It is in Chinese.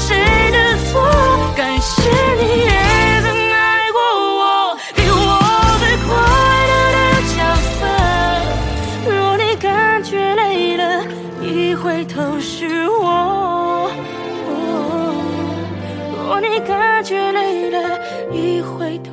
谁的错？感谢你也曾爱过我，给我最快乐的角色。若你感觉累了，一回头是我。若你感觉累了，一回头。